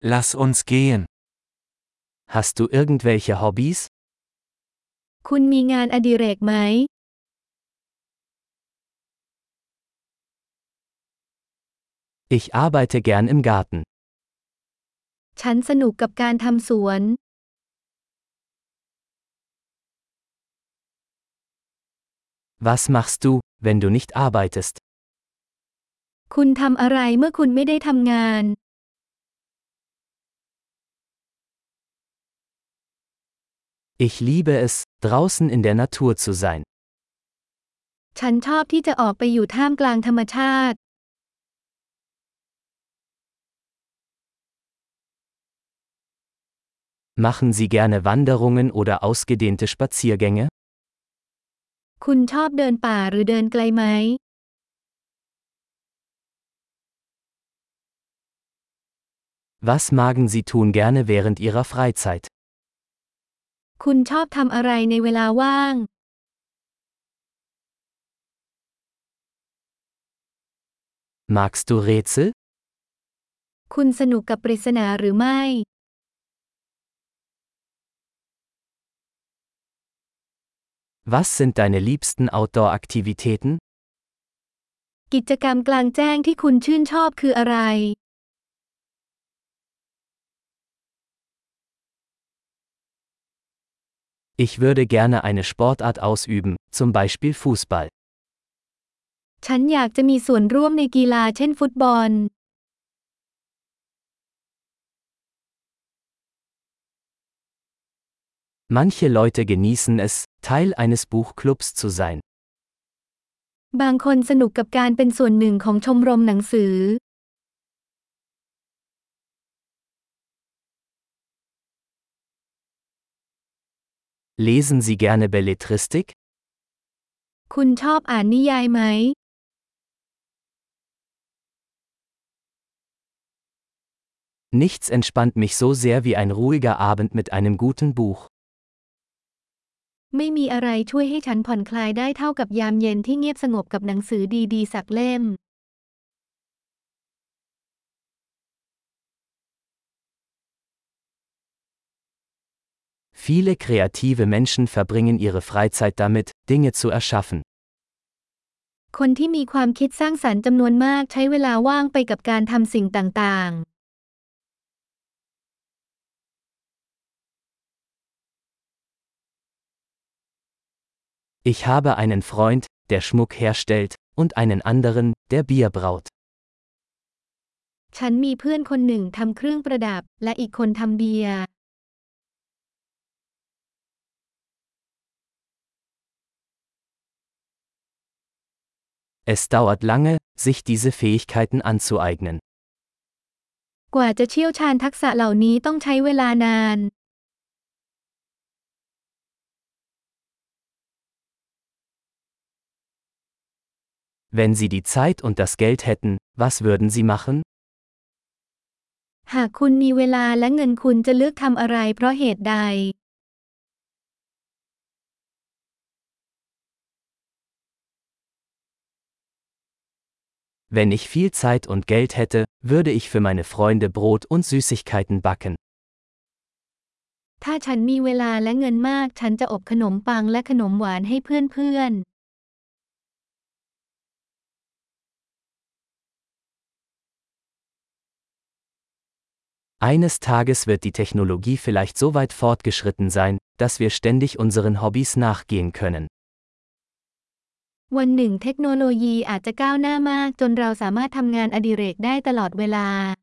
Lass uns gehen. Hast du irgendwelche Hobbys? คุณมีงานอดิเรกไหม Ich arbeite gern im Garten. ฉันสนุกกับการทำสวน Was machst du, wenn du nicht arbeitest? คุณทำอะไรเมื่อคุณไม่ได้ทำงาน Ich liebe es, draußen in der Natur zu sein. ฉันชอบที่จะออกไปอยู่ท่ามกลางธรรมชาติ Machen Sie gerne Wanderungen oder ausgedehnte Spaziergänge? คุณชอบเดินป่าหรือเดินไกลไหม Was magen Sie tun gerne während Ihrer Freizeit? คุณชอบทำอะไรในเวลาว่าง Magst du Rätsel? คุณสนุกกับปริศนาหรือไม่ Was sind deine liebsten Outdoor-Aktivitäten? กิจกรรมกลางแจ้งที่คุณชื่นชอบคืออะไร Ich würde gerne eine Sportart ausüben, zum Beispiel Fußball. ฉันอยากจะมีส่วนร่วมในกีฬาเช่นฟุตบอล Manche Leute genießen es, Teil eines Buchclubs zu sein. บางคนสนุกกับการเป็นส่วนหนึ่งของชมรมหนังสือ Lesen Sie gerne Belletristik? คุณชอบอ่านนิยายไหม Nichts entspannt mich so sehr wie ein ruhiger Abend mit einem guten Buch. ไม่มีอะไรช่วยให้ฉันผ่อนคลายได้เท่ากับยามเย็นที่เงียบสงบกับหนังสือดีๆสักเล่ม Viele kreative Menschen verbringen ihre Freizeit damit, Dinge zu erschaffen. คนที่มีความคิดสร้างสรรค์จำนวนมากใช้เวลาว่างไปกับการทำสิ่งต่างๆ Ich habe einen Freund, der Schmuck herstellt, und einen anderen, der Bier braut. ฉันมีเพื่อนคนหนึ่งทำเครื่องประดับและอีกคนทำเบียร์ Es dauert lange, sich diese Fähigkeiten anzueignen. กว่าจะเชี่ยวชาญทักษะเหล่านี้ต้องใช้เวลานาน Wenn Sie die Zeit und das Geld hätten, was würden Sie machen? หากคุณมีเวลาและเงินคุณจะเลือกทำอะไรเพราะเหตุใด Wenn ich viel Zeit und Geld hätte, würde ich für meine Freunde Brot und Süßigkeiten backen. ถ้าฉันมีเวลาและเงินมากฉันจะอบขนมปังและขนมหวานให้เพื่อนๆ Eines Tages wird die Technologie vielleicht so weit fortgeschritten sein, dass wir ständig unseren Hobbys nachgehen können. วันหนึ่งเทคโนโลยีอาจจะก้าวหน้ามากจนเราสามารถทำงานอดิเรกได้ตลอดเวลา